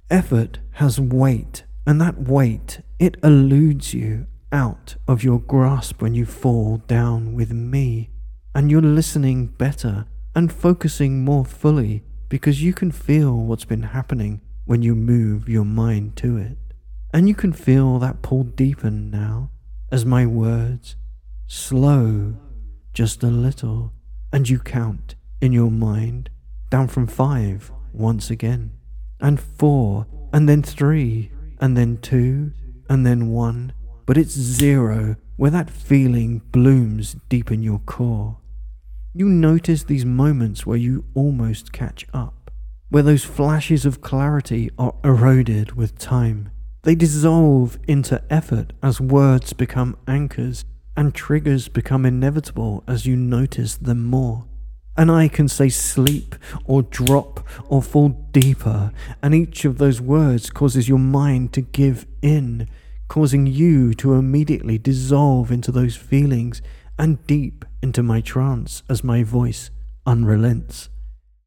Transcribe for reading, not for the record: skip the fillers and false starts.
Effort has weight, and that weight, it eludes you out of your grasp when you fall down with me, and you're listening better and focusing more fully because you can feel what's been happening when you move your mind to it. And you can feel that pull deepen now as my words slow just a little, and you count in your mind down from 5 once again, and 4, and then 3, and then 2, and then 1, but it's 0 where that feeling blooms deep in your core. You notice these moments where you almost catch up, where those flashes of clarity are eroded with time. They dissolve into effort as words become anchors and triggers become inevitable as you notice them more. And I can say sleep or drop or fall deeper, and each of those words causes your mind to give in, causing you to immediately dissolve into those feelings and deep into my trance as my voice unrelents.